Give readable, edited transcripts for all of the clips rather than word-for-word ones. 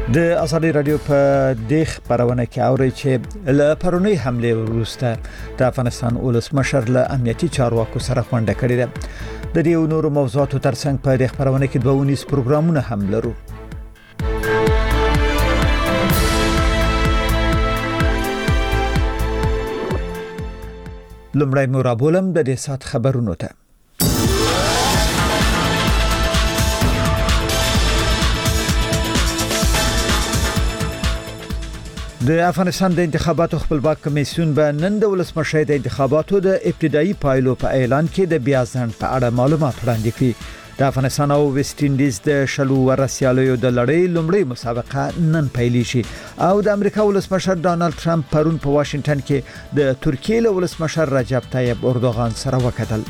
د ازادي رادیو په دغه خبرونه کې اوري چې له پرونی حمله وروسته د افغانستان ولسمشر له امنیتي چارواکو سره غونډه کړې ده. د دې نورو موضوعاتو ترڅنګ په دغه خبرونه کې 2 پروګرامونه هم لرو. لومړی مرابولم د دې سات خبرونو ته. د افغانستان د انتخاباتو خپلواک کمیسیون به نن د ولسمشر د انتخاباتو د ابتدایي پایلو په اعلان کې د بیازن په اړه معلومات وړاندې کړي. د افغانستان او ویسټ انډیز د شلو ورسیالیو د لړۍ لومړی مسابقه نن پیل شي او د امریکا ولسمشر ډانلډ ټرمپ پرون په واشنگټن کې د ترکیې له ولسمشر رجب طیب اردوغان سره وکتل.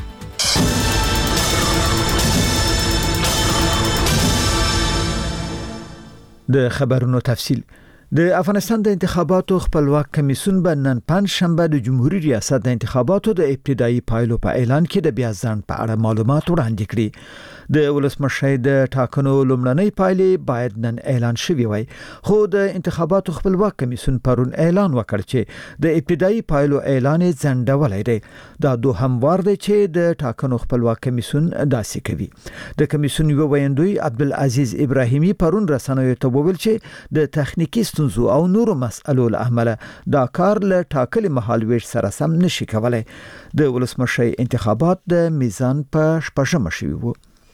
د خبرونو تفصیل. د افغانستان د انتخاباتو خپلواک کمیسیون به نن پنځشنبه د جمهوریت ریاست د انتخاباتو د ابتدایي پایلو په اعلان کې د بیازن په اړه معلومات وړاندې کړي. د ولسمشر د ټاکنو لومړنۍ پایلې باید نن اعلان شوي وای، خو د انتخاباتو خپلواک کمیسیون پرون اعلان وکړ چې د ابتدایي پایلو اعلان ځنډولای دی. دا دوهم وار دی چې د ټاکنو خپلواک کمیسیون داسې کوي. د کمیسیون یو ویاندوی عبدالعزیز ابراهیمی پرون رسنیو ته وویل چې د تخنیکی ستونزو او نورو مسئلو له امله دا کار له ټاکلي مهالويش سره سم نشي کولای. د ولسمشر انتخابات د میزان په شپږمه شوي وو.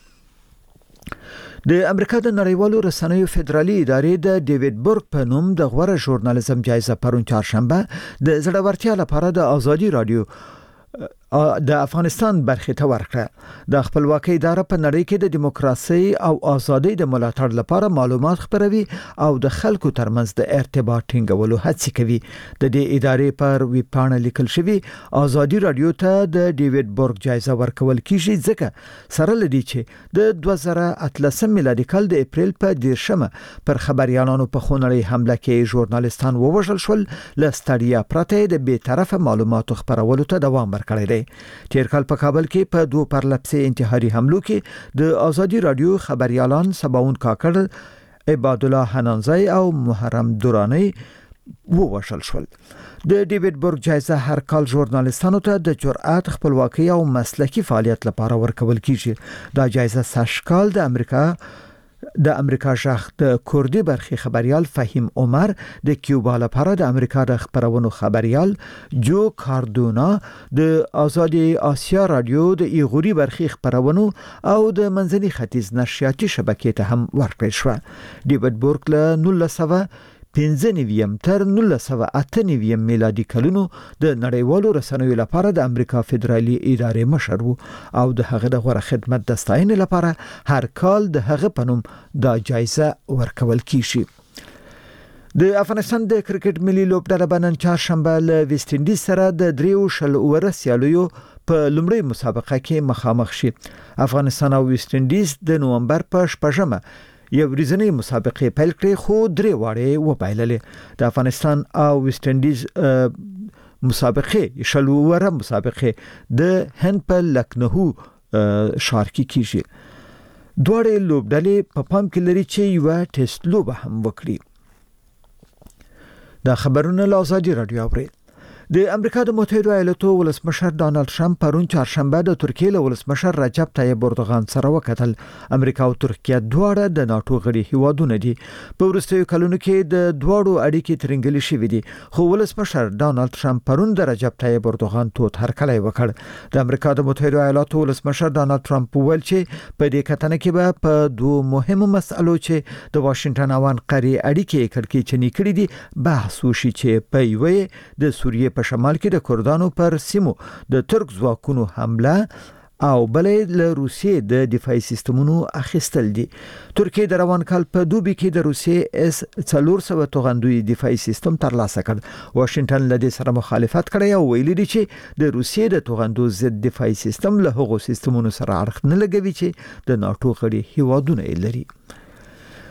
د امریکا د نړیوالو رسنیو فدرالي ادارې د ډیوډ بورګ په نوم د غوړه ژورنالیزم جایزه پرون چهارشنبه د زړورتیا لپاره د ازادي رادیو د افغانستان برخه ته ورکړه. د خپلواکۍ اداره په نړۍ کې د دیموکراسي او ازادۍ د ملاتړ لپاره معلومات خپروي او د خلکو ترمنځ د ارتباط ټینګولو هڅه کوي. د دې ادارې پر ویب پاڼه لیکل شوی ازادي رادیو ته د ډیوډ بورګ جایزه ورکول کیږي ځکه سره لدی چې د 2013 میلادي کال د اپریل په 10 پر خبريالانو په خونړۍ حمله کې ژورنالیستان ووژل شول. لستړیا پرته د بی‌طرفه معلوماتو خپرولو ته دوام ورکړی دی. تیر کال په کابل کې په 2 پرلپسې انتحاري حملو کې د ازادي رادیو خبريالان سباون کاکړ، عباد الله حنانزی او محرم دورانی ووژل شول. د ډیوډ بورګ جایزه هر کال ژورنالیستانو ته د جرأت، خپلواکۍ او مسلکي فعالیت لپاره ورکول کیږي. دا جایزه ساشکال د امریکا شاخ د کوردی برخي خبريال فهیم عمر، د کیوبا لپاره د امریکا د خبرونو خبريال جو کاردونا، د آزادي آسیا رادیو د ایغوري برخي خبرونو او د منځني ختیځ نشریاتي شبکې ته هم ورکړل شو. ډیوډ بورګ له 1995 تر 1998 میلادي کلونو د نړیوالو رسنیو لپاره د امریکا فدرالي ادارې مشر وو او د هغه د غوړه خدمت د ستاینې لپاره هر کال د هغه په نوم دا جایزه ورکول کیږي. د افغانستان د کرکټ ملي لوبډله بنن چهارشنبه له ویسټ انډیز سره د 3 ورسیالیو په لومړی مسابقه کې مخامخ شي. افغانستان او ویسټ انډیز د نومبر په 15 یو ورځنی مسابقه پیل کړې خو 3 واړې وبایللې. د افغانستان او ویسټ انډیز مسابقه شلوره مسابقه د هند په لکنهو ښار کې کیږي. دوه لوبډلې په پام کې لري چې یو ټیسټ لوبه هم وکړي. دا خبرونه له ازادي رادیو اوري. د امریکا د متحده ایالاتو ولسمشر ډانلډ ټرمپ پرون چهارشنبه د ترکیې له ولسمشر رجب طیب اردوغان سره وکتل. امریکا او ترکیه دواړه د ناتو غړي هیوادونه دي. په وروستیو کلونو کې د دواړو اړیکې ترنګلې شوې دي، خو ولسمشر ډانلډ ټرمپ پرون د رجب طیب اردوغان توت هرکلی وکړ. د امریکا د متحده ایالاتو ولسمشر ډانلډ ټرمپ وویل چې په دې کتنه کې به په 2 مهمو مسألو چې د واشنگټن او انقرې اړیکې کړکېچنې کړې دي بحث وشي، چې په یوه د سوریې په شمال کې د کردانو پر سیمو د ترک ځواکونو حمله او بلې له روسیې د دفاعي سیستمونو اخیستل دي. ترکیه د روان کال په دوبي کې د روسیې S-400 توغندوی دفاعي سیستم ترلاسه کړ. واشنگټن له دې سره مخالفت کړی او ویلي دی چې د روسیې د توغندو ضد دفاعي سیستم له هغو سیستمونو سره اړخ نه لګوي چې د ناتو غړي هیوادونه لري.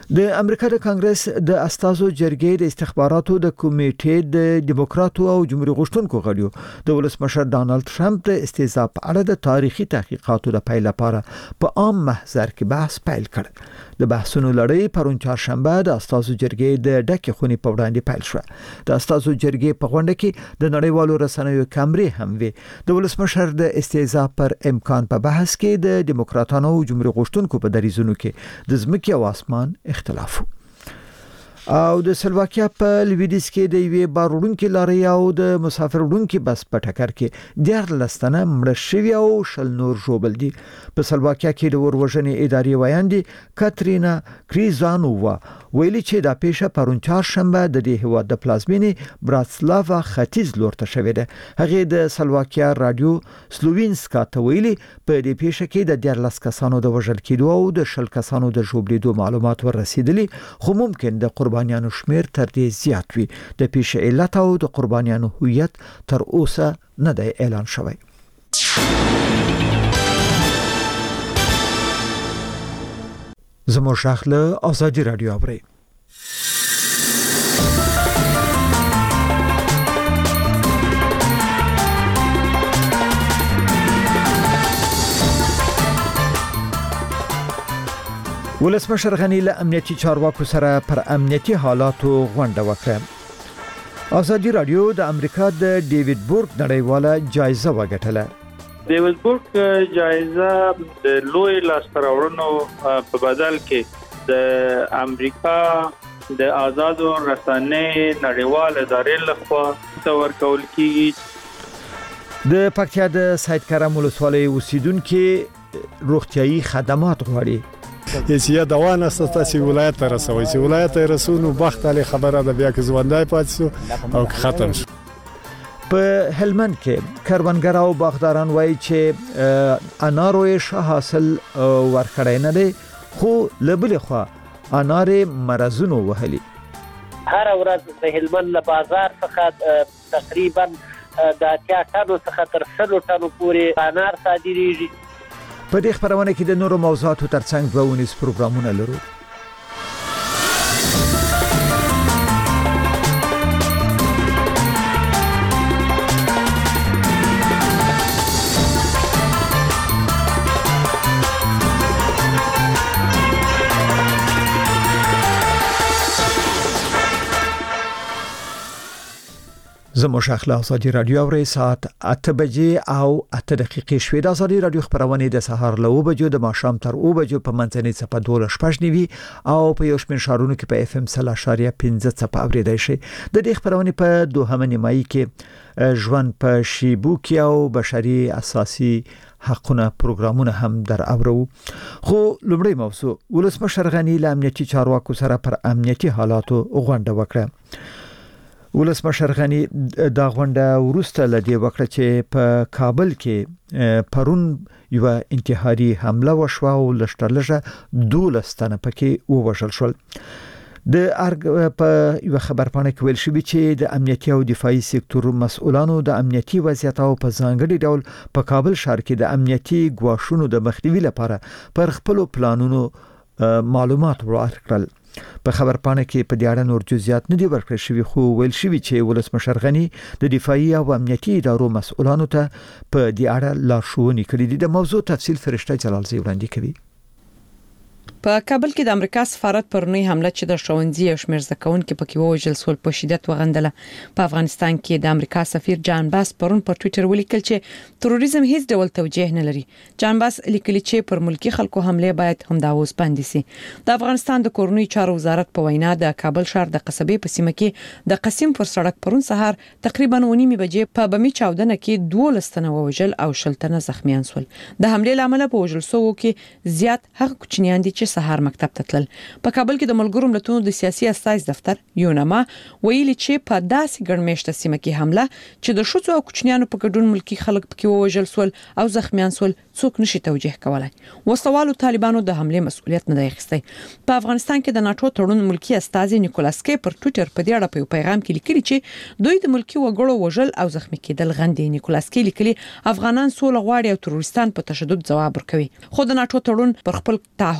د امریکا د کانګرس د استازو جرګې د استخباراتو د کمیټې د دیموکراتو او جمهوریت غوښتونکو غړیو د ولسمشر ډانلډ ټرمپ د استهزاء په اړه د تاریخي تحقیقاتو د پیل لپاره په عام محضر کې بحث پیل کړ. د بحثونو لړۍ پرون چهارشنبه د استازو جرګې د ډکې خونې په وړاندې پیل شو. د استازو جرګې په غونډه کې د نړیوالو رسنیو کیمرې هم وي. د ولسمشر د استهزاء پر امکان په بحث کې د دیموکراتانو او جمهوریت غوښتونکو په دریځونو کې د ځمکې او اسمان اختلاف. او د سلواکیا په لویدیځ کې د یوې باروړونکو لارې او د مسافر وړونکو بس په ټکر کې 14 تنه مړه شوي او شل نور ژوبل دي. په سلواکیا کې د وروژنې ادارې وایاندې کاترینا کریزانووا ویلي چې دا پیښه پرون چهارشنبه د دې هیواد د پلازمینې براتسلاوا ختیځ لور ته شوې ده. هغه د سلواکیا رادیو سلووینسکا ته ویلي په دې پیښه کې د 14 کسانو د وژل کېدو او د شل کسانو د ژوبلیدو معلومات ورسېدلي، خو ممکن د قربانیانو شمیر تر دې زیات وي. د پیښې علت او د قربانیانو هویت تر اوسه نه دی اعلان شوی. زموږ شاخله آزادی رادیو اوري. ولسمشر غنی له امنیتي چارواکو سره پر امنیتي حالاتو غونډه وکړه. آزادی رادیو د امریکا د ډیوډ بورک نړیواله جایزه وګټله. ډیوډ بورک جایزه د لوی لاستراوړنو په بدل کې د امریکا د آزادو رسنۍ نړیوال ادارې لخوا ورکول کیږي. د پکتیا د سید کرم ولسوالۍ اوسیدونکو روغتيایي خدمات غواړي. هیڅ دوان استاسي ولایت ته رسوي چې ولایت ته رسونو بخت علی خبره ده بیا کې ځوندای پاتې او ختم شو. په هلمند کې کروندګر او باغداران وایي چې انارو ښه حاصل ورکړای نه دی، خو لبل خو انار مرزونو وهلي. هر ورځ د هلمند له بازار څخه تقریبا د 80 ټنو څخه تر 100 ټنو پورې انار صادریږي. په دې خبرونه کې د نورو موضوعاتو ترڅنګ دوونیز پروګرامونه لرو. زموږ شاخله آزادی رادیو اوري ساعت 8 بجې او 8 دقیقې شوې. د آزادی رادیو خبرونه د سهار له 9 بجو د ماښام تر 9 بجو په منځنۍ څپه 12:15 او په یو شمېر شهرونو کې په FM 0.15 څپه اوریدای شي. د دې خبرونه په دوهمه نیمایي کې ژوند په شیبو کې او بشري اساسي حقونه پروګرامونه هم در اورو. خو لومړی موضوع ولسمشر غنی له امنیتي چارواکو سره پر امنیتي حالاتو غونډه وکړه. ولسمشر غنی دا غونډه ورسته لدی وکړه چې په کابل کې پرون یو انتحاري حمله وشوه او لشترلجه 12 تنه پکې ووژل شول. د ارګ په یو خبرپاڼه کې ویل شوی چې د امنیتي او دفاعي سکتور مسؤلانو د امنیتي وضعیت او په ځانګړي ډول په کابل ښار کې د امنیتي ګواښونو د مخنیوي لپاره پر خپل پلانونو معلومات ورکړل. په خبرپاڼه کې په دې اړه نور جزئیات نه دي ورکړل شوی، خو ویل شوی چې ولسمشر غنی د دفاعي او امنیتي ادارو مسؤلانو ته په دې اړه لارښوونې کړې دي. د موضوع تفصیل فرشته جلالزی وړاندې کوي. په کابل کې د امریکا سفارت پرونی حمله چې د ښوونځي او شمیر زکونکو پکې وژل سول په شدت وغندله. په افغانستان کې د امریکا سفیر جان باس پرون په ټوئیټر ولیکل چې تروریزم هیڅ ډول توجیه نه لري. جان باس لیکلی چې پر ملکی خلکو حمله باید هم دا اوس باندې سي. د افغانستان د کورنۍ چارو وزارت په وینا د کابل ښار د قصبې په سیمه کې د قسم پر سړک پرون سهار تقریبا 9:30 بجې په بمی چاودنه کې 12 تنه وژل او 10 تنه زخمیان شول. د حمله لامل په وژل سوو کې زیات هغه کوچنیان دي چې سهار مکتب ته تلل. په کابل کې د ملګرو ملتونو د سیاسي استازي دفتر یونما ویلي چې په داسې ګڼمېشته سیمه کې حمله چې د شوڅو او کوچنیانو په ګډون ملکی خلک پکې وژل سول او زخمیان سول څوک نشي توجیه کولای. وسوالو طالبانو د حمله مسؤلیت نه دی اخیستی. په افغانستان کې د ناتو تړون ملکی استازي نیکولاس کی پر ټوئیټر په دې اړه په پیغام کې لیکلي چې دوی د ملکی وګړو وژل او زخمی کېدل غندي. نیکولاس کی لیکلي افغانان سوله غواړي او تروریستان په تشدد ځواب ورکوي. خو د ناتو تړون پر خپل تعهد کلک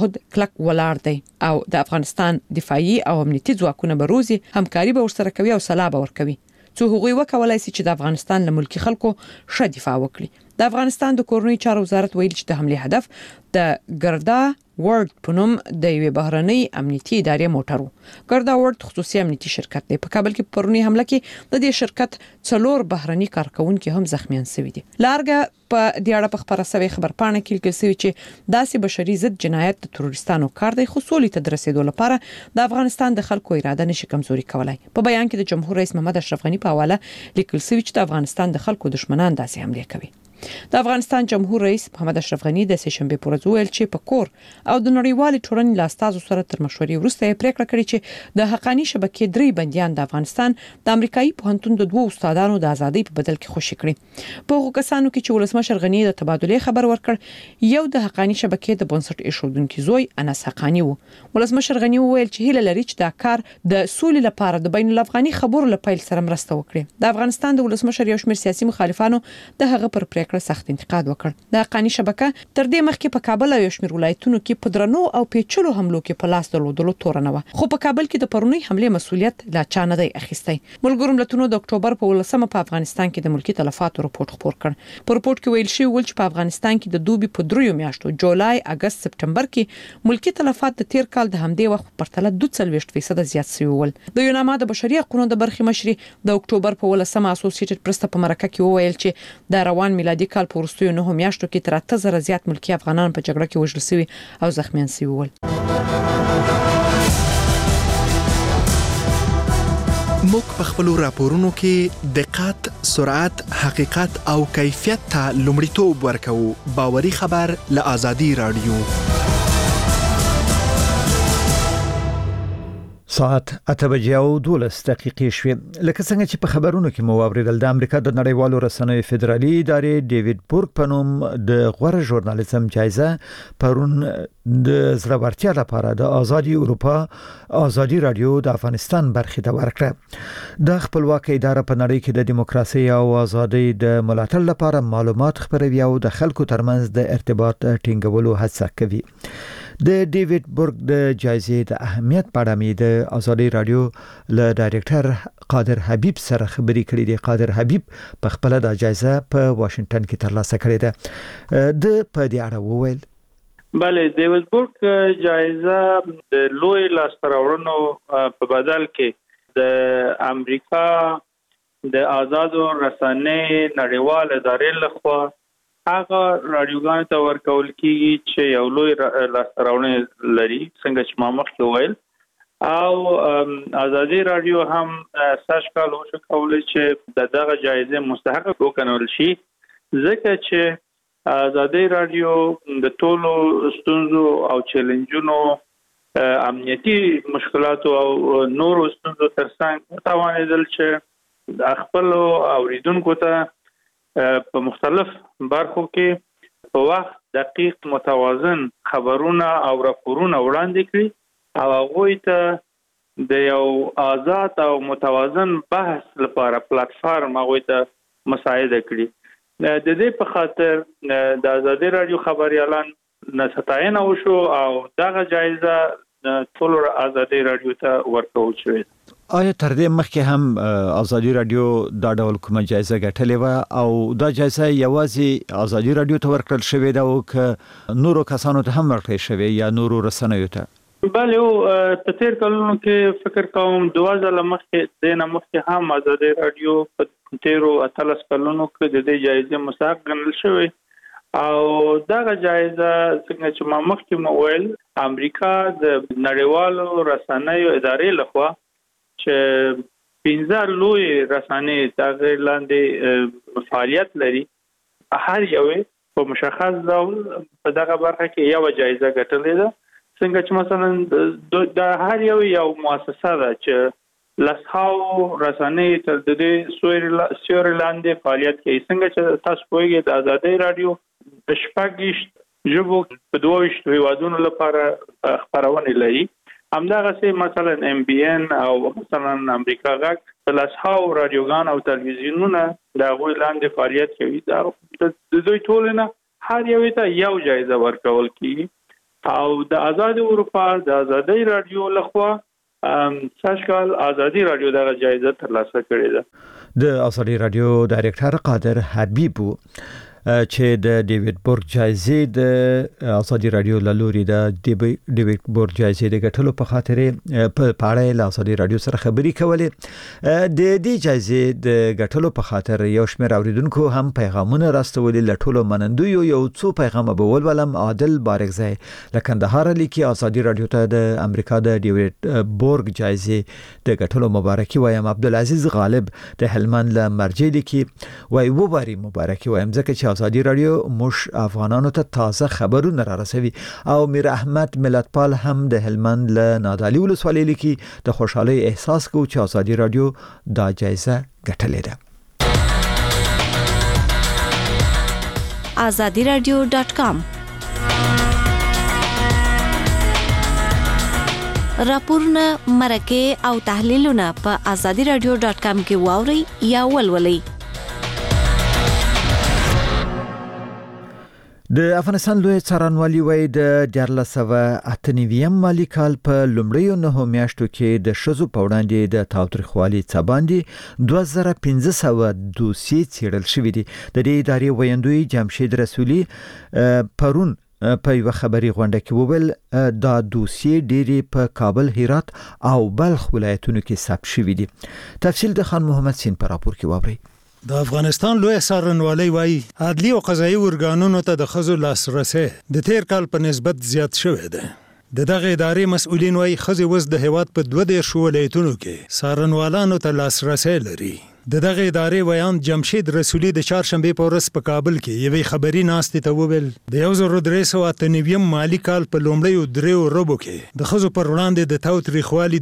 کلک ولاړ دی او د افغانستان دفاعي او امنیتي ځواکونه به روزي همکاري به ورسره کوي او سلاح به ورکوي څو هغوی وکولای شي چې د افغانستان له ملکی خلکو ښه دفاع وکړي. د افغانستان د کورنۍ چارو وزارت ویل چې د حمله هدف د ګردا ورډ پنوم د یوې بهرنۍ امنیتي ادارې موټر و. ګردا ورډ خصوصي امنیتي شرکت دی. په کابل کې پرونی حمله کې د دې شرکت 4 بهرني کارکونکو هم زخمیان شوي دي. لارګه په دې اړه په خبره سوي خبرپاڼه کې لیکل شوی چې داسې بشري ضد جنایت د تروریستانو کار دی خو سولې ته رسیدو لپاره د افغانستان د خلکو اراده نشي کمزوري کولای. په بیان کې د جمهور رئیس محمد اشرف غنی په حواله لیکل شوی چې د افغانستان د خلکو دشمنان داسې حمله کوي. د افغانستان جمهور رئیس محمد اشرف غنی د سهشنبه پر ورځ ویل چې په کور او د نړیوال ټولنې له استازو سره تر مشورې وروسته یې پریکړه کړې چې د حقانی شبکې 3 بنديان د افغانستان د امریکایي پوهنتون د 2 استادانو د ازادۍ په بدل کې خوشی کړي. په هغو کسانو کې چې ولسمشر غنی د تبادله خبر ورکړ یو د حقانی شبکې د بنسټ ایښودونکو زوی انس حقانی وو. ولسمشر غنی ویل چې هیله لري چې دا کار د سولې لپاره د بین الافغاني خبرو لپاره سره مرسته وکړي. د افغانستان د ولسمشر یو شمېر سیاسي مخالفانو د هغه پر پریکړه سخت انتقاد وکړ. د حقانی شبکه تر دې مخکې په کابل او شمیر ولایتونو کې په درنو او پیچلو حملو کې په لاس درلودلو تور نه و خو په کابل کې د پرونی حمله مسؤلیت لا چا نه دی اخیستی. ملګرو ملتونو د اکتوبر په 18 په افغانستان کې د ملکی تلفاتو رپورت خپور کړ. په رپورت کې ویل شوی چې په افغانستان کې د دوبي په 3 میاشتو جولای، اگست، سپټمبر کې ملکی تلفات د تیر کال د همدې وخت په پرتله 42% زیات شوي ول. د یوناما د بشري حقوقو د برخې مشري د اکتوبر په 18 اسوسییټډ پریس په مرکه کې وویل چې د روان میلادي کال په وروستیو 9 میاشتو کې تر 8000 زیات ملکی افغانان په جګړه کې وژل شوي او زخمیان شوي ول. موږ په خپل راپورونو کې دقت، سرعت، حقیقت او کیفیت ته لومړیتوب ورکوو. باوري خبر له آزادي رادیو. ساعت 8:12 شوې. لکه څنګه چې په خبرونو کې مو اوریدل د امریکا د نړیوالو رسنیو فدرالي ادارې ډیوډ بورګ په نوم د غوره ژورنالیزم جایزه پرون د زړورتیا لپاره د آزادي اروپا آزادي رادیو د افغانستان برخې ته ورکړه. د خپلواک اداره په نړۍ کې د دیموکراسي او آزادۍ د ملاتړ لپاره معلومات خپروي او د خلکو ترمنځ د ارتباط ټینګولو هڅه کوي. د ډیوډ بورګ د جایزې د اهمیت په اړه مې د آزادي رادیو له ډایریکټر قادر حبیب سره خبرې کړې دي. قادر حبیب په خپل د جایزه په واشنگټن کې ترلاسه کړې ده. د په دې اړه وویل بله ډیوډ بورګ جایزه د لوی لاستراوړنو په بدل کې د امریکا د آزادو رسنۍ نړیوال ادارې لخوا هغه رادیوګانو ته ورکول کیږي چې یو لوی لاستراوړنه لري څنګه چې ما مخکې ویل او آزادي رادیو هم ساش کال وشو کولای چې دغه جایزه مستحق وګڼل شي ځکه چې آزادي رادیو د ټولو ستونزو او چیلنجونو امنیتي مشکلات او نورو ستونزو ترڅنګ توانیدل چې خپل اوریدونکو ته په مختلف برخو کې په وخت دقیق متوازن خبرونه او راپورونه وړاندې کړي او هغه ته د یو آزاد او متوازن بحث لپاره پلیټ فارم هغه ته مساعده کړي. د دې په خاطر د آزادي رادیو خبريالان نستاینه وشو او دغه جایزه ټول آزادي رادیو ته ورکول شوې. آیا تر دې مخکې هم آزادي رادیو دا ډول کومه جایزه ګټلې و او دا جایزه یوازې آزادي رادیو ته ورکړل شوې ده او که نورو کسانو ته هم ورکړل شوې یا نورو رسنیو ته؟ بله په تیر کلونو کې فکر کوم 2000 مخکې د مخکې هم آزادي رادیو په تیرو 18 کلونو کې د دې جایزې مستحق ګڼل شوی او دغه جایزه څنګه چې ما مخکې ویل امریکا د نړیوالو رسنیو ادارې لخوا چې 15 لوی رسنۍ تغیر لاندې فعالیت لري هر یو په مشخص ډول په دغه برخه کې یو جایزه ګټلې ده څنګه چې مثلا د هر یو مؤسسه ده چې لسهاو رسنۍ تر دې سیوري لاندې فعالیت کوي څنګه چې تاسو پوهیږئ د آزادي رادیو د شپږ ژبو په 22 هیوادونو لپاره خبرونه لري همدغه سي مثلا ام بي ان او مثلا امریکا غاک لسهاو رادیوګان او تلویزیونونه د غوي لاندې فعالیت کوي د دوی ټولنه هر یو ته یو جایزه ورکول کیږي او د آزاد اروپا د آزادۍ رادیو لخوا ساشکال آزادي رادیو دغه جایزه ترلاسه کړې ده. د آزادي رادیو ډایرکټر قادر حبیب چې د ډیوډ بورګ جایزې د آزادي رادیو لوري د ډیوډ بورګ جایزې د ګټلو په خاطر په اړه له آزادي رادیو سره خبرې کولې. د دې جایزې د ګټلو په خاطر یو شمېر اوریدونکو هم پیغامونه راستولي. لټولو منندوی یو څو پیغام به ولولم. عادل بارکزی له کندهار لیکي آزادي رادیو ته د امریکا د ډیوډ بورګ جایزې د ګټلو مبارکي وایم. عبدالعزیز غالب د هلمند له مرجې لیکي وای وباري مبارکي وایم ځکه چې آزادي رادیو مش افغانانو ته تازه خبرونه را رسوي. او میر احمد ملتپال هم د هلمند له نادعلي ولسوالۍ لیکي د خوشحالۍ احساس کوي چې آزادي رادیو دا جایزه ګټلې ده. azadiradio.com راپورونه مرکه او تحلیلونه په azadiradio.com کې واوري یا ولولئ. د افغانستان لوی څارنوالي وایي د 1498 مالی کال په لومړیو 9 میاشتو کې د شذو په وړاندې د تاوتریخوالي څخه باندې 2500 دوسیې څېړل شوې دي. د دې ادارې ویاندوی جمشید رسولي پرون په یو خبري غونډه کې وویل دا دوسیې ډېری په کابل، هرات او بلخ ولایتونو کې ثبت شوې دي. تفصیل د خان محمد سین په راپور کې واورئ. د افغانستان لوی څارنوالۍ وایي عدلي او قضایي ارګانونو ته د ښځو لاسرسی د تیر کال په نسبت زیات شوی دی. د دغه ادارې مسؤلین وایي ښځې اوس د هیواد په 12 ولایتونو کې څارنوالانو ته لاسرسی لري. د دغه ادارې ویان جمشید رسولي د چهارشنبې په ورځ په کابل کې یوې خبري ناستې ته وویل د 1398 مالی کال په لومړیو 3 ربعو کې د ښځو پر وړاندې د تاوتریخوالي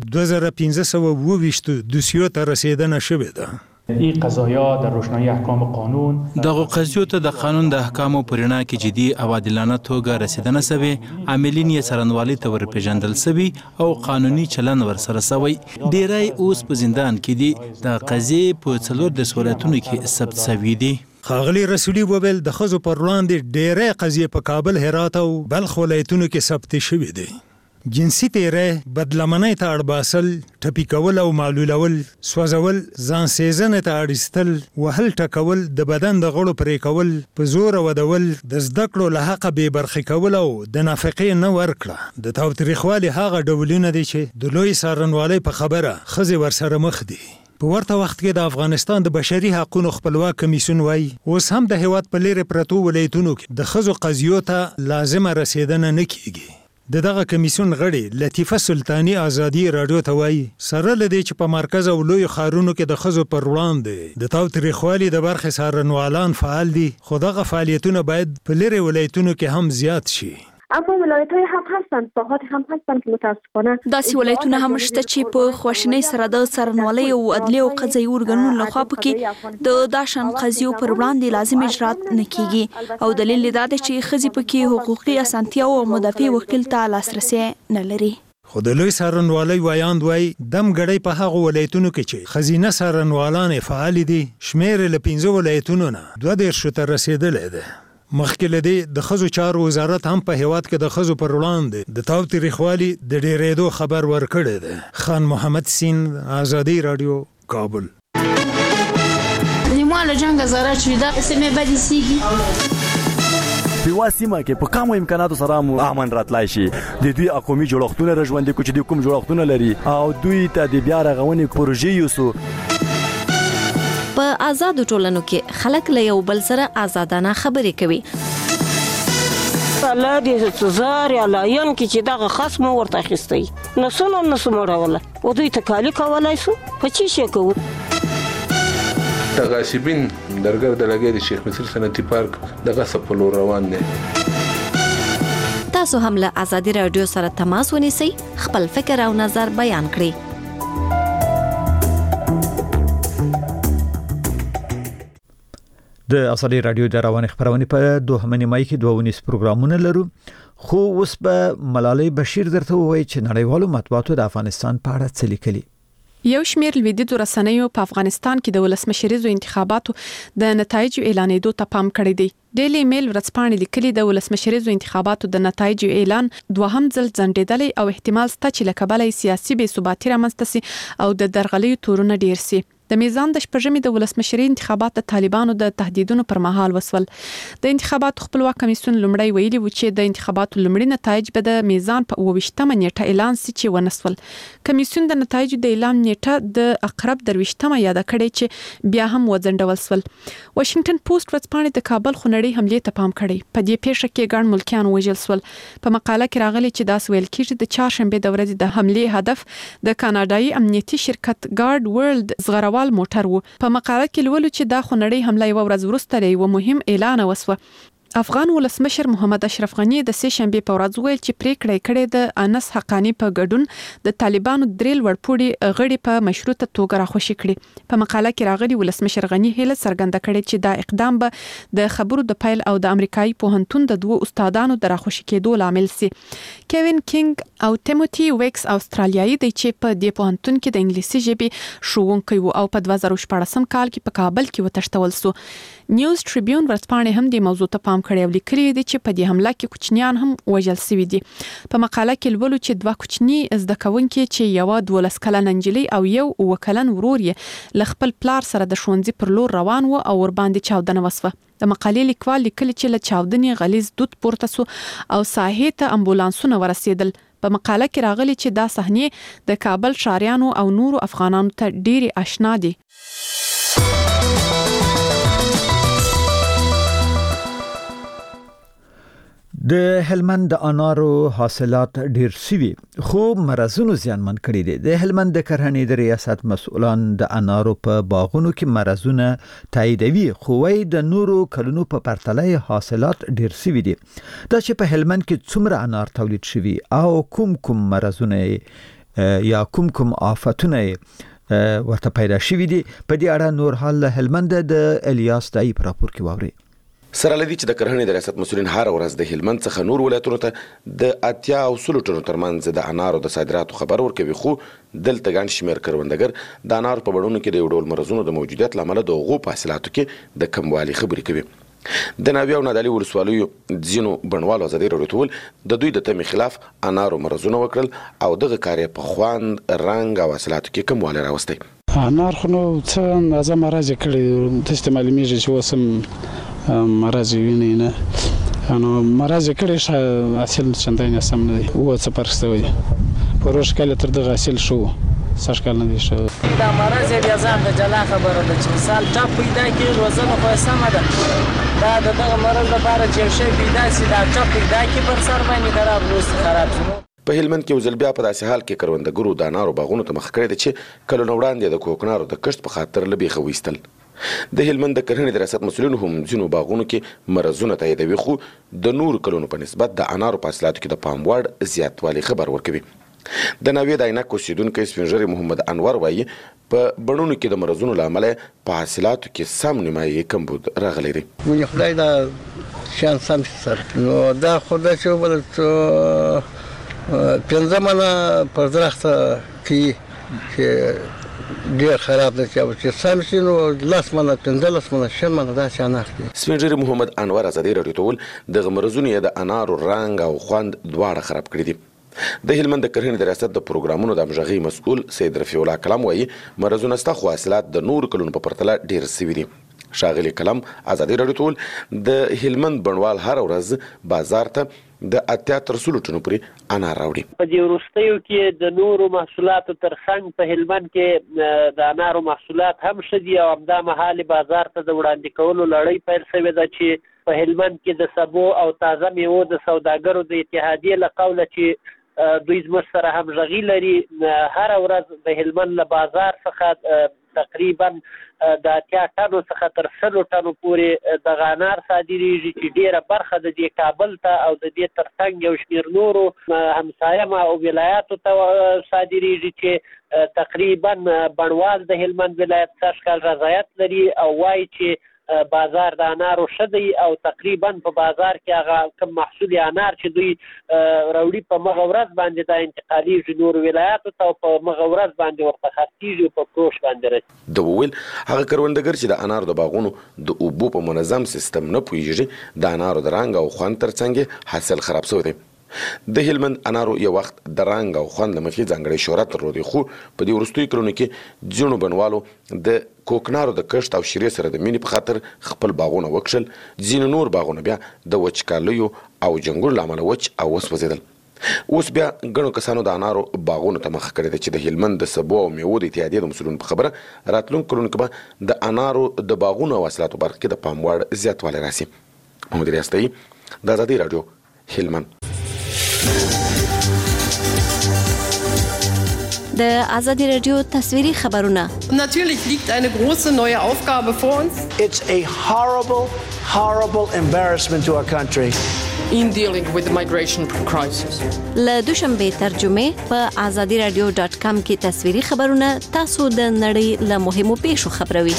2522 دوسیو ته رسیدنه شوې ده. این قضایا در روشنایی احکام قانون دغه قضیو ته د قانون د احکامو پرېنا کې جدي او عادلانه توګه رسیدنه سوي، عاملین یې څارنوالۍ ته ورپېژندل سوي او قانوني چلن ورسره سوی. ډیری اوس په زندان کې دي. د قضیې په 14 ولایتونو کې ثبت سوي دي. ښاغلي رسولي وویل د ښځو پر وړاندې ډیری قضیې په کابل، هرات او بلخ ولایتونو کې ثبت شوي دي. جنسي تیری، بدلمنۍ ته اړباسل، ټپي کول او معلولول، سوځول، ځان سیزنې ته اړیستل، وهل ټکول، د بدن د غړو پرې کول، په زور ودول، د زده کړو له حقه بې برخې کول او د نفقې نه ورکړه. د تاوتریخوالي هغه ډولونه دي چې د لوی څارنوالۍ په خبره ښځې ورسره مخ دي. په ورته وخت کې د افغانستان د بشري حقوقو خپلواک کمیسیون وایي اوس هم د هیواد په لرې پرتو ولایتونو کې د ښځو قضیو ته لازمه رسیدنه نه کیږي. دغه کمیسیون غړي لطیفه سلطانی آزادي رادیو ته وایي سره لدی چې په مرکز او لوی ښارونو کې د ښځو پر وړاندې د تاوتریخوالي د برخې څارنوالان فعال دي، خو دغه فعالیتونه باید په لرې ولایتونو کې هم زیات شي. اما ولایت‌های هم هستند، ساحات هم هستند که متاسفانه داسې ولایتونه هم شته چې په خواشینۍ سره د څارنوالۍ او عدلي او قضایي ارګانونو لخوا پکې د داشن قضیو پر وړاندې لازم اجرات نه کیږي او دلیل دا دی چې ښځې پکې حقوقي اسانتیاو او مدافع وکیل ته لاسرسی نه لري. خو د لوی څارنوالۍ ویاند وایي دم ګړی په هغو ولایتونو کې چې ښځینه څارنوالان فعال دي شمېر له 15 ولایتونو نه 22 ته رسیدلی دی. مخکې له دې د ښځو چارو وزارت هم په هیواد کې د ښځو پر وړاندې د تاوتریخوالي د ډېرېدو خبر ورکړی دی. خان محمد سین، آزادي رادیو، کابل. ما له جنګ زاره چې دا سیمه بدی سیږي په واسمه کې په کوم امکاناتو سره مو امن راتلای شي. د دوی اقومي جوړښتونه رژوندې کو چې د کوم جوړښتونه لري او دوی ته د بیا رغونې پروژې یوسو. په آزادو ټولنو کې خلک له یو بل سره آزادانه خبرې کوي. الله دې سزار یا لاین کې چې دغه خصم ورته اخیستی نسونه مړوله او دوی تکالی کولای شو په چی شي کوو. تغاسبین درګرد لګي د شیخ مصر صنعتي پارک دغه سپلو روان دي. تاسو هم له آزادي رادیو سره تماس ونیسئ، خپل فکر او نظر بیان کړئ. د آزادي رادیو د رواني خبرونه په 2 نیمایي کې 2 پروګرامونه لرو، خو اوس به ملالۍ بشیر درته وایي چې نړیوالو مطبوعاتو د افغانستان په اړه څه لیکلي. یو شمېر لویدیځو رسنیو په افغانستان کې د ولسمشریزو انتخاباتو د نتایجو اعلانېدو ته پام کړی دی. ډیلی میل ورځپاڼې لیکلي د ولسمشریزو انتخاباتو د نتایجو اعلان دوهم ځل ځنډېدلی او احتمال شته چې له کبله سیاسي بې ثباتي رامنځته سي او د درغلیو تورونه ډیر سي. د میزان د شپږمې د ولسمشري انتخابات د طالبانو د تهدیدونو پر مهال وسول. د انتخاباتو خپلواک کمیسیون لومړی ویلي و چې د انتخاباتو لومړي نتایج به د میزان په 28مه نیټه اعلان شي چې ونسول. کمیسیون د نتایجو د اعلان نیټه د اقرب 23مه یاد کړې چې بیا هم وځنډول شول. واشنگټن پوسټ ورځپاڼې د کابل خونړۍ حملې ته پام کړی. په دې پیښه کې ګڼ ملکیان وژل شول. په مقاله کې راغلي چې داس ویل کېږي د چهارشنبه د ورځې د حملې هدف د کاناډایي امنیتي شرکت ګارد ورلد زغروال موټر و. په مقاله کې لولو چې دا خونړۍ حمله یو ورځ وروسته یو مهم اعلان وسوه. افغان ولسمشر محمد اشرف غنی د سه شنبه په ورځ ویل چې پریکړه کړې د انس حقانی په ګډون د طالبانو درېل ورپوړي غړي په مشروطه توګه راخوشي کړي. په مقاله کې راغلي ولسمشر غنی هله څرګنده کړې چې دا اقدام به د خبرو د پیل او د امریکایي پوهنتون د دوه استادانو د راخوشي کېدو لامل سي. کیوین کینګ او تیموتی ویکس استرالیایي دی چې په دې پوهنتون کې د انګلیسي ژبې ښوونکی و او په 2014 کال کې په کابل کې وتښتول سو. نیوز ټریبیون ورځپاڼې هم د موضوع ته پام کړی او لیکلي دي چې په دې حمله کې کوچنیان هم وژل شوي دي. په مقاله کې لولو چې دوه کوچني زده کوونکي چې یو 12 کلنه نجلۍ او یو 9 کلن ورور یې له خپل پلار سره د ښوونځي پر لور روان و او ور باندې چاودنه وسوه. د مقالې لیکوال لیکلي چې له چاودنې غلیظ دود پورته سو او ساحې ته امبولانسونه ورسېدل. په مقاله کې راغلي چې دا صحنې د کابل ښاریانو او نورو افغانانو ته ډېری آشنا دي. د هلمند د انارو حاصلات ډیر سوي خو مرزونو زیانمن کړي دي. د هلمند د کرهنې د ریاست مسؤلان د انارو په باغونو کې مرزونه تاییدوي خو وايي د نورو کلونو په پرتله حاصلات ډیر سوي دي. دا چې په هلمند کې څومره انار تولید شوي او کوم مرزونه یا کوم آفتونه ورته پیدا شوي دي په دې اړه نور حال هلمند د الیاس دای په راپور کې واوري. سره لدی چې د کرهنې د ریاست مسؤلین هر ورځ د هلمند څخه نور ولایتونو ته د 80 او 100 ټنو ترمنځ د انارو د صادراتو خبر ورکوي خو دلته ګڼ شمېر کروندګر د انارو په بڼونو کې د یو ډول مرزونو د موجودیت له امله د هغو په حاصلاتو کې د کموالي خبرې کوي. د ناوې او نادعلي ولسوالیو ځینو بڼوالو ازادي راډیو ته ویل د دوی د تمې خلاف انارو مرزونه وکړل او دغه کار یې په خوند رنګ او حاصلاتو کې کموالی راوستی. انار خو نو څه اندازه مرز یې کړی داسې معلومیږي چې اوس مرز ویني نه نو مرز کړي حاصل چندانې سم نه دی او څه پرستوي پروش کله تر دغه حاصل شو سرکال نه دی شو دا مرز بیا ځان د جلا خبره ده چې مثال ټاپ پیدا کیږي روزنه خو سم ده دا دغه مرز لپاره چې شی پیدا سي دا ټاپ پیدا کی پر سر باندې خراب روز خراب شو. په هلمند کې وزل بیا په داسې حال کې کروندګرو د انارو باغونو ته مخ کړی دی چې کله نو وړاندې د کوکنارو د کښت په خاطر له بیخه ویستل. د هلمند د کرهنې د ریاست مسؤلین هم ځینو باغونو کې مرزونه تاییدوي خو د نورو کلونو په نسبت د انارو په حاصلاتو کې د پام وړ زیاتوالی خبر ورکوي. د ناوې د عینک اوسیدونکی سپینږیری محمد انور وایي په بڼونو کې د مرزونو له امله په حاصلاتو کې سم نیمایي کمبود راغلی دی. ونې خدای دا شان سم سره نو دا خدای چې وبل 15 منه پر درخته کې ډیر خراب دي چې سم شي نو 10 منه 15 منه 10 منه دا څنګه اخلي. سپینږیری محمد انور ازادي راډیو ته ویل د مرزونو د انارو رنګ او خوند دواړه خراب کړی دي. د هلمند د کرهنې د ریاست د پروګرامونو د همغږي مسؤل سید رفیع الله کلام وایي مرزونه ستا خو حاصلات د نور کلونو په پرتله ډیر سوي دي. شاغلی کلام ازادي راډیو ته ویل د هلمند بڼوال هر ورځ بازار ته د 80 تر 100 ټنو پورې انار راوړي. په دې وروستیو کې د نورو محصولاتو ترڅنګ په هلمند کې د انارو محصولات هم شدي او همدا مهال بازار ته د وړاندې کولو لړۍ پیل شوې ده چې په هلمند کې د سبو او تازه میوو د سوداګرو د اتحادیې له قوله چې دوی زموږ سره همغږي لري هر ورځ د هلمند له بازار څخه تقریبا د 80 ټنو څخه تر 100 ټنو پورې د انار صادریږي چې ډیره برخه د دې کابل ته او د دې ترڅنګ یو شمېر نورو همسایه او ولایاتو ته صادریږي چې تقریبا بڼوال د هلمند ولایت څخه رضایت لري او وایي چې بازار د انارو شدي او تقریبا په بازار کې هغه کوم محصول انار چې دوی راوړي په مغه ورځ باندې د انتقالي نور ولایاتو ته په مغه ورځ باندې ورته خرڅیږي په کوش باندې راځي. د ویل هغه کروندګر چې د انارو د باغونو د اوبو په منظم سیستم نه پوهیږي د انارو د رنګ او خوند ترڅنګ حاصل خراب شوی دی. د هلمند انارو یو وخت د رنګ او خوند لمخې ځانګړی شهرت درلودی، خو په دې وروستیو کلونو کې ځینو بڼوالو د کوکنارو د کښت او شیرې سره د مینې په خاطر خپل باغونه وکشل، ځینو نور باغونه بیا د وچکالیو او جنګونو له امله وچ او وسوځېدل. اوس بیا ګڼو کسانو د انارو باغونو ته مخه کړې ده چې د هلمند د سبو او میوو د اتحادیې د مسؤلینو په خبره راتلونکو کلونو کې به د انارو د باغونو او حاصلاتو برخه کې د پام وړ زیاتوالی راسي. محمد ریاستي، د آزادي راډیو، هلمند. د آزادی رادیو تصویری خبرونه. Natürlich liegt eine große neue Aufgabe vor uns. It's a horrible embarrassment to our country. In dealing with the migration crisis. له دوشنبه ترجمه په azadiradio.com کې تصویری خبرونه تاسو د نړۍ له مهمو پیښو خبروي.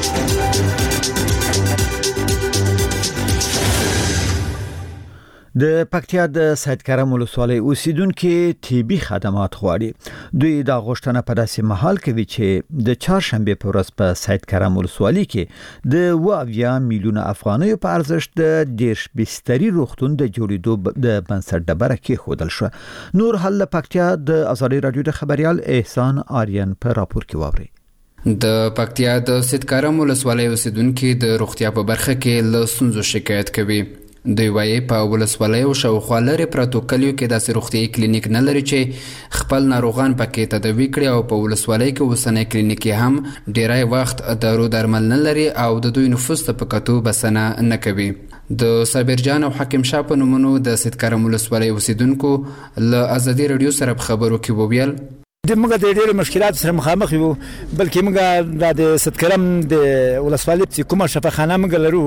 د پکتیا د سید کرم ولسوالۍ اوسیدونکو طبي خدمات غواړي. دوی دا غوښتنه په داسې محل کوي چې د چهارشنبه په ورځ په سید کرم ولسوالۍ کې د 20 میلیونه افغانیو په ارزښت د 10 بستري روغتون د جوړېدو د بنسټ ډبره کې خودل شو. نور حل پکتیا د آزادی رادیو د خبريال احسان آریان په راپور کې واوري. د پکتیا د سید کرم ولسوالۍ اوسیدونکو د روغتیا په برخه کې له ستونزو شکایت کوي. دوی وایي په ولسوالۍ او شاوخوا لرې پرتو کلیو کې داسې روغتیايي کلینیک نه لري چې خپل ناروغان پکې تداوي کړي او په ولسوالۍ کې اوسنی کلینیک هم ډیری وخت دارو درمل نه لري او د دوی نفوس ته په کتو بسنه نه کوي. د صابر جان او حکیم شاه په نومونو د سید کرم ولسوالۍ اوسیدونکو له آزادي رادیو سره په خبرو کې وویل د موږ د ډېر مشکلات سره مخامخ یو، بلکې موږ د سید کرم د ولسوالۍ چې کومه شفاخانه موږ لرو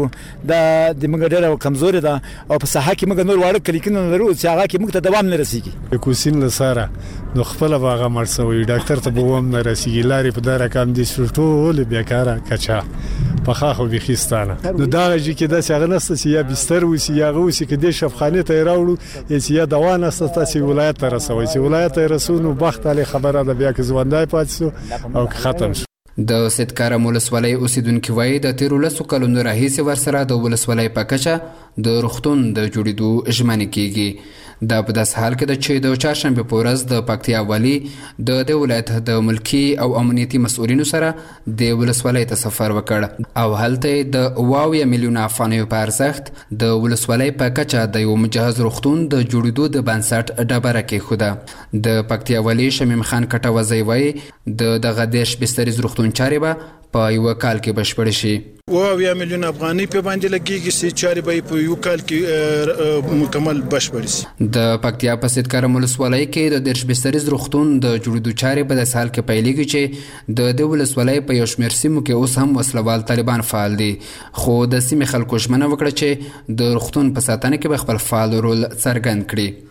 د موږ ډېر کمزوري ده او په صحه کې موږ نور واړه کلیکونه لرو چې هغه کې موږ ته دوام نه رسیږي. کوسین لساره نو خپل باغه مرسوي ډاکټر ته به هم نه رسیږي، لارې په دار کم دي ټول بیکاره کچا په خاخو بخیستانه. نو دا چې کې د څنګه نست چې یا بستر وسی یا غوسی کې د شفاخانه ته راوړو چې یا دوا نست تاسو ولایت ته رسوي، چې ولایت ته رسونو بخت علی خبره ده بیا کې ځوندای پاتې او ختم شو. د سید کرم ولسوالۍ اوسیدونکو وایي د 13 کلونو راهیسې ورسره د ولسوالۍ په کچه د روغتون د جوړېدو ژمنې کیږي. دا په داس حال کې د چې د چهارشنبه په ورځ د پکتیا والی د ولایت د ملکی او امنیتي مسؤلینو سره د ولسوالۍ ته سفر وکړ او هلته د 20 میلیونه افغانیو په ارزښت د ولسوالۍ په کچه د یو مجهز روغتون د جوړېدو د بنسټ ډبره کې خوده. د پکتیا والی شمیم خان کټوازی وایي د دغه 10 بستري روغتون چارې به په یو کال کې بشپړ شي. 20 میلیون افغاني په باندې لګيږي چې چارې به په یو کال کې مکمل بشپړ شي. د پکتیا په سید کرم ولسوالۍ کې د 10 بستري روغتون د جوړېدو چارې په داس حال کې پیلېږي چې د ولسوالۍ په یو شمېر سیمو کې اوس هم وسلوال طالبان فعال دي، خو د سیمې خلکو ژمنه وکړه چې د روغتون په ساتنه کې به خپل فعال رول څرګند کړي.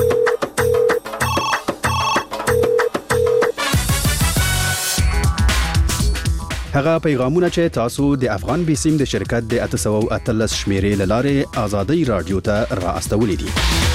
هغه پیغامونه چې تاسو د افغان بیسیم د شرکت د 813 شمیرې لاره آزادی رادیو ته را استولې دي.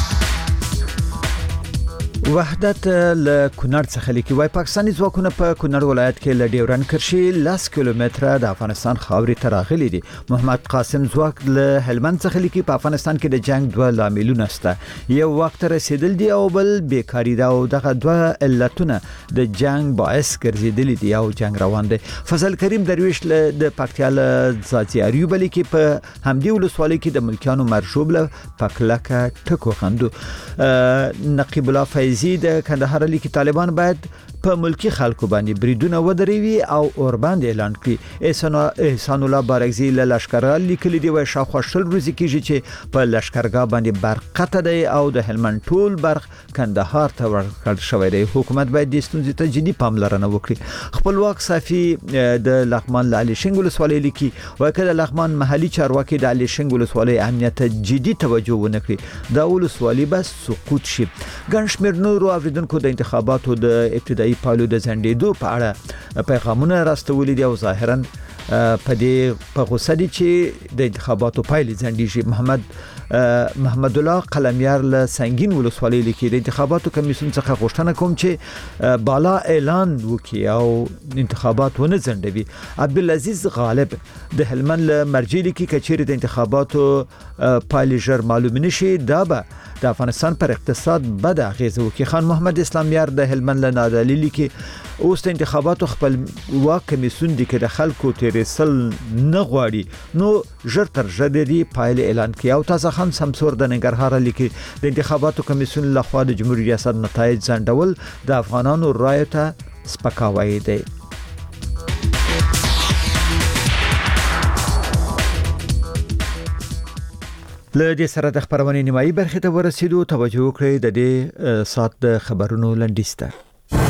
وحدت له کونړ څخه لیکي وای پاکستاني ځواکونه په کونړ ولایت کې له ډیورن کرښې 10 کیلومتره د افغانستان خاورې ته راغلي دي. محمد قاسم ځواک له هلمند څخه لیکي په افغانستان کې د جنگ دوه لاملونه شته، یو وخت رسیدل دي او بل بیکاری ده او دغه دوه علتونه د جنگ باعث ګرځیدلي دي او جنگ روان دي. فضل کریم درویش د پکتیا له ځاځي اریوب لیکي په همدې ولسوالۍ کې د ملکیانو مرشوب له پکلکه ټکو خندو. نقیب الله فیض د کندهار لیکي طالبان باید په ملکی خلکو باندې بریدونه ودروي او اوربند اعلان کړي. احسان الله بارگزی له لشکره لیکلي دی و شاوخوا شل ورځې کېږي چې په لشکرګاه باندې برق قطع دی او د هلمند ټول برق کندهار ته ورکړل شوی دی. حکومت باید د ستونزې ته جدي پاملرنه وکړي. خپلواک صافي د لغمان له علي شنګ ولسوالۍ لیکي وکړه لغمان محلي چارواکي د علي شنګ ولسوالۍ امنیت ته جدي توجه ونه کړي دا ولسوالۍ بس سقوط شي. ګڼ شمېر نورو اوریدونکو د انتخاباتو د ابتدایي پالو د ځنډېدو په اړه پیغامونه راستولي دي او ظاهرا په دې په غوسه دي چې د انتخاباتو پایلې ځنډیږي. محمد الله قلمیار له سنگین ولسوالۍ لیکي د انتخاباتو کمیسیون څخه غوښتنه کوم چې بالا اعلان وکړي او انتخابات ونه ځنډوي. عبدالعزیز غالب د هلمند له مرجع لیکي کچېرې د انتخاباتو پایلې ژر معلوم نشي دا به د افغانستان پر اقتصاد بد اغیزه وکړي. خان محمد اسلامیار د هلمند له نادعلي لیکي اوس د انتخاباتو خپل واک کمیسیون د کې د خلکو تیرېسل نه غواړي نو ژر تر ژره دی پایلې اعلان کړي. او تازه خان سمسور د ننګرهار لیکي د انتخاباتو کمیسیون لخوا د جمهوریت ریاست نتایج ځنډول د افغانانو رایو ته سپکاوی دی. له دې سره د خبرونې نیمایي برخې ته ورسېدو. توجه وکړئ د دې سات د خبرونو لنډیز ته.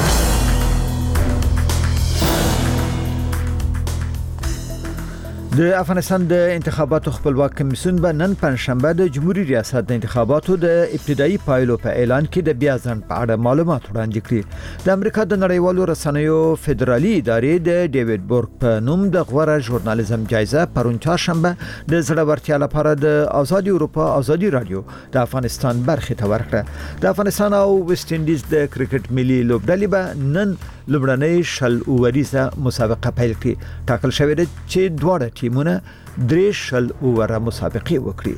د افغانستان د انتخاباتو خپلواک کمیسیون به نن پنځشنبه د جمهوریت ریاست د انتخاباتو د ابتدایي پایلو په اعلان کې د بیا ځنډ په اړه معلومات وړاندې کړي. د امریکا د نړیوالو رسنیو فدرالي ادارې د ډیوډ بورګ په نوم د غوره ژورنالیزم جایزه پرون چهارشنبه د زړورتیا لپاره د آزادي اروپا آزادي رادیو د افغانستان برخې ته ورکړه. د افغانستان او ویسټ انډیز د کرکټ ملي لوبډلې به نن لومړنۍ شل اووریزه مسابقه پیل کړي. ټاکل شوې ده چې دواړه ټیمونه درې شل اووره مسابقې وکړي.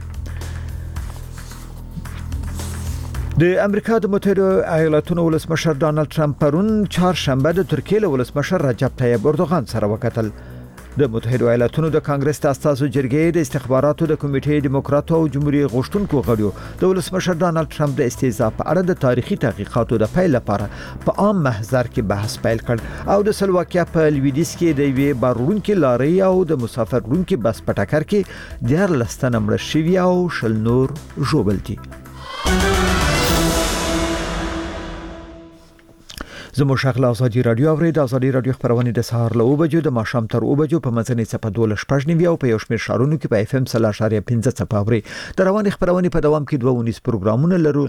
د امریکا د متحده ایالاتونو ولسمشر ډانلډ ټرمپ پرون چهارشنبه د ترکیې له ولسمشر رجب طیب اردوغان سره وکتل. د متحده ایالاتونو د کانګرس د اساسو جرګې د استخباراتو د کمیټې دیموکراتو او جمهوریت غوښتونکو غړو د ولسمشر ډانلډ ټرمپ د استهزاء په اړه د تاریخي تحقیقاتو د پیل لپاره په عام محضر کې بحث پیل کړ. او د سلواکیا په لویدیځ کې د یوې بارونکو لارۍ او د مسافر وړونکو بس په ټکر کې 14 تنه مړه شوي او شل نور ژوبل دي. زموږ شغله ازادي رادیو اورید. ازادي رادیو خبرونه د سهار له 9 بجو د ماښام تر 9 بجو په منځنۍ صفه 12:15 او په یو شمېر شارونو کې په اف ام 3.15 صفه اوري. د رواني خبرونه په دوام کې 2 پروګرامونه لرو.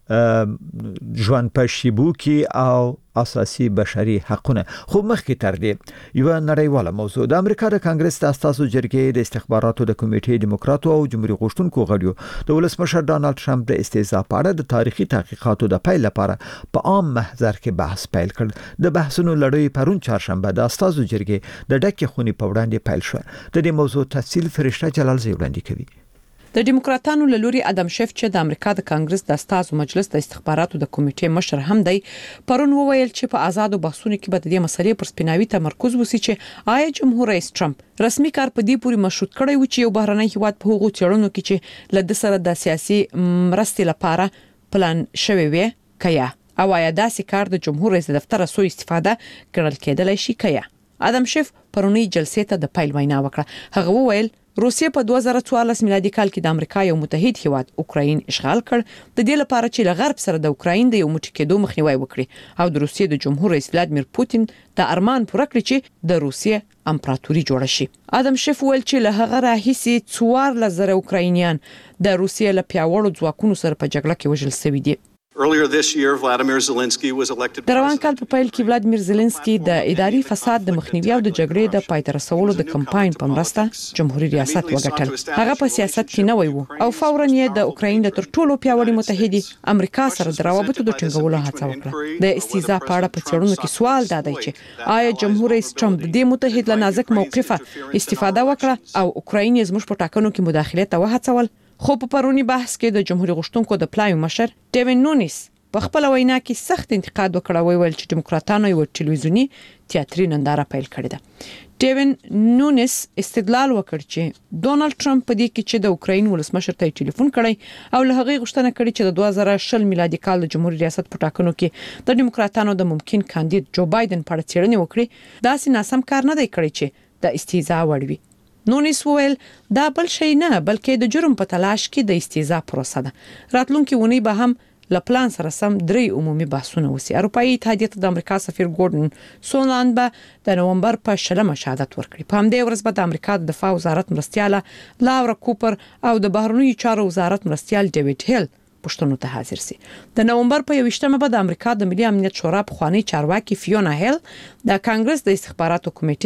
ژوند په شیبو کې او اساسي بشري حقونه. خو مخکې تر دې یو نړیواله موضوع د امریکا د کانګرس د اساسو جرګې د استخباراتو د کمیټې دیموکراتو او جمهوریت غوښتونکو غړو د ولسمشر ډانلډ ټرمپ د استهزاء په اړه د تاریخي تحقیقاتو د پیل لپاره په عام محضر کې بحث پیل کړ. د بحثونو لړۍ پرون چهارشنبه د اساسو جرګې د ډکې خونې په وړاندې پیل شو. د دې موضوع تفصیل فرشته جلال زی وړاندې کوي. د دیموکراتانو له لوري ادم شیف چې د امریکا د کانګرس د استازو مجلس د استخباراتو د کمیټې مشر هم دی پرون وویل چې په آزادو بحثونو کې به د دې مسلې پر سپیناوي تمرکز وسی چې آیا جمهور رئیس ټرمپ رسمي کار په دې پوري مشروط کړی و چې یو بهرنی هیواد په هغو چړونو کې چې له د سره د سیاسي مرستې لپاره پلان شوی وي کیا او آیا داسې کار د جمهور رئیس دفتر سو استفاده کړل کېدلای شي کیا. ادم شیف پرونی جلسې ته د پیل وینا وکړه. هغه وویل روسیه په 2014 میلادي کال کې د امریکا یو متحد هیواد اوکراین اشغال کړ د دې لپاره چې له غرب سره د اوکراین د یو موټی کېدو مخنیوي وکړي او د روسیې د جمهور رئیس ولادمیر پوتین د ارمان پوره کړی چې د روسیې امپراتوري جوړه شي. ادم شیف ویل چې له هغه راهیسي 4000 اوکراینیان د روسیې له پیاوړو ځواکونو سره په جګړه کې وژل شوي دي. Earlier this year, Vladimir Zelensky was elected. د روان کال په پیل کې ولادمیر زيلنسکي د اداري فساد د مخنیوي او د جګړې د پای ته رسولو د کمپاین په مرسته جمهوریت ریاست وګټل. هغه په سیاست کې نه وو او فورا یې د اوکراین د تر ټولو پیاوړي متحدي امریکا سره د روابطو د ټینګولو هڅه وکړه. د استهزاء په اړه په څېړنو کې سوال دا دی چې آیا جمهور رئیس ټرمپ د دې متحد له نازک موقفه استفاده وکړه او اوکراین یې زموږ په ټاکنو کې مداخله ته وهڅول. خو په پرونی بحث کې د جمهوریت غوښتونکو د پلای مشر ډیوین نونیس په خپل وینا کې سخت انتقاد وکړ ویل چې دیموکراتانو یو ټلویزیونی تیاتري ننداره پیل کړې ده. ډیوین نونیس استدلال وکړ چې ډونالد ټرمپ په دې کې چې د اوکراین ولسمشر ته ټلیفون کړی او له هغه غوښتنه کړې چې د 2020 میلادي کال د جمهوریت ریاست په ټاکنو کې د دیموکراتانو د ممکن کاندید جو بایدن په اړه څېړنه وکړي دا سم کار نه دی کړی چې د استهزاء وړوي. نونیس ویل دا بل شي نه بلکې د جرم په تلاش کې د استهزاء پروسه ده. راتلونکي ونی به هم له پلان سره سم 3 عمومي بحثونه وسی. اروپאי اتحادیه د امریکا سفیر ګورډن سونلاند به د نومبر په 10 شهادت ورکړي. په همدې ورځ به د امریکا د دفاع وزارت مرستیاله لاورا کوپر او د بهرنیو چارو وزارت مرستیال ډیوډ هیل پښتنو ته حاضر سي. د نومبر په 21مه به د امریکا د ملي امنیت شورا په خوانی چارواکي فیونا هیل د کانګرس د استخباراتو کمیټې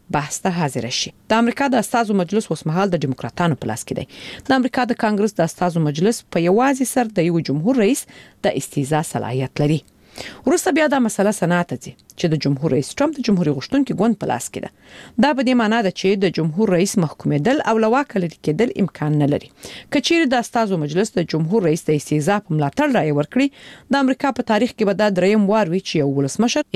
بحث ته حاضر شي. د امریکا د استازو مجلس اوسمهال د دیموکراتانو په لاس کې دی. د امریکا د کانګرس د استازو مجلس په یوازې سر د یو جمهور رئیس د استیزا صلاحیت لري. وروسته بیا دا مسله سنات ته چې د جمهور رئیس ټرمپ د جمهوریت غوښتونکو ګوند په لاس کې ده. دا په دې معنی ده چې د جمهور رئیس محکومېدل او لواک لري کېدل امکان نه لري. کچېر د استازو مجلس د جمهور رئیس د استیزا په ملاتړ رائے ورکړي، د امریکا په تاریخ کې به دا دریم وار وي چې یو ولسمشر